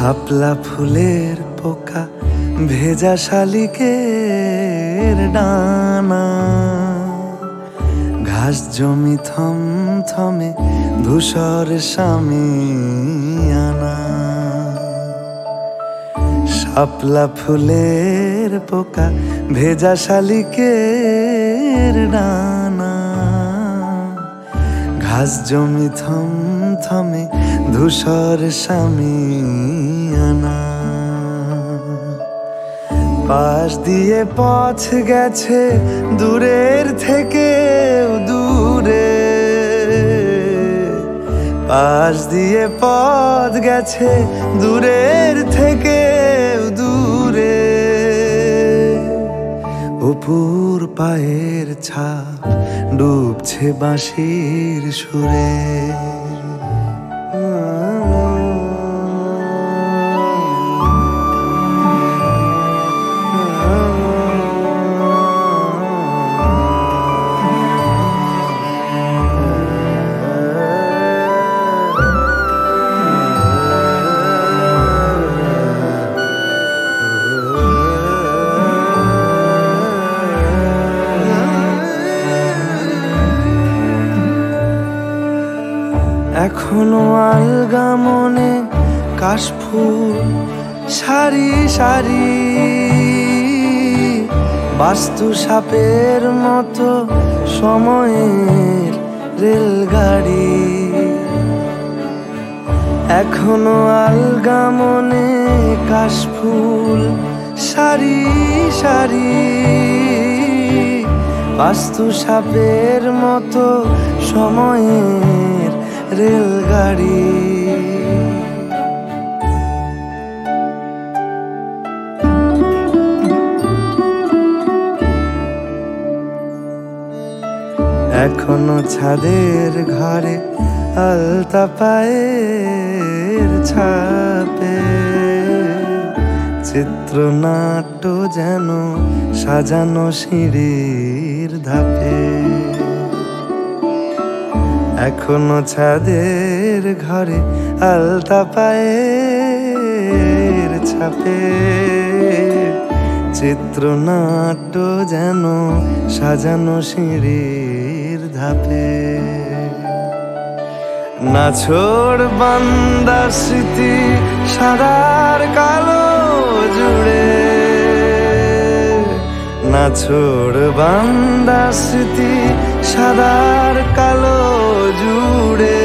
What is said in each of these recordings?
শাপলা ফুলের পোকা ভেজা শালিকের ডানা, ঘাস জমি থমথমে ধূসর শামিয়ানা। শাপলা ফুলের পোকা ভেজা শালিকের ডানা, ঘাস জমি থমথমে ধূসর শামিয়ানা। পাশ দিয়ে পথ গেছে দূরের থেকে দূরে, পাশ দিয়ে পথ গেছে দূরের থেকে দূরে। অপুর পায়ের ছাপ ডুবছে বাঁশির সুরে। এখনো আলগা মনে কাশফুল সারি সারি, বাস্তু সাপের মতো সময়ের রেলগাড়ি। এখনো আলগা মনে কাশফুল সারি সারি, বাস্তু সাপের মতো সময়ের রেলগাড়ি। এখনো ছাদের ঘরে আলতা পায়ের ছাপে, চিত্রনাট্য যেন সাজানো সিঁড়ির ধাপে। এখনো ছাদের ঘরে আলতা পায়ের ছাপে, চিত্রনাট্য যেন সাজানো সিঁড়ির ধাপে। নাছোড় বান্দা স্মৃতি সাদার কালো জুড়ে, নাছোড় বান্দা স্মৃতি সাদার কালো জুড়ে।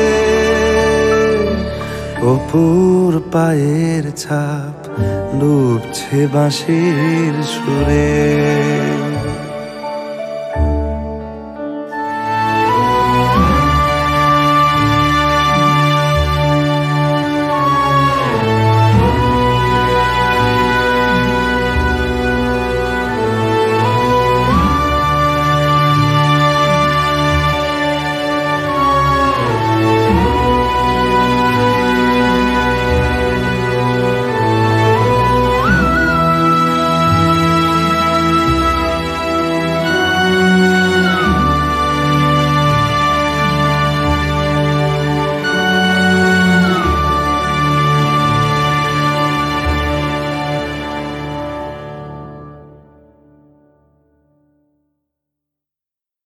অপুর পায়ের ছাপ ডুবছে বাঁশির সুরে।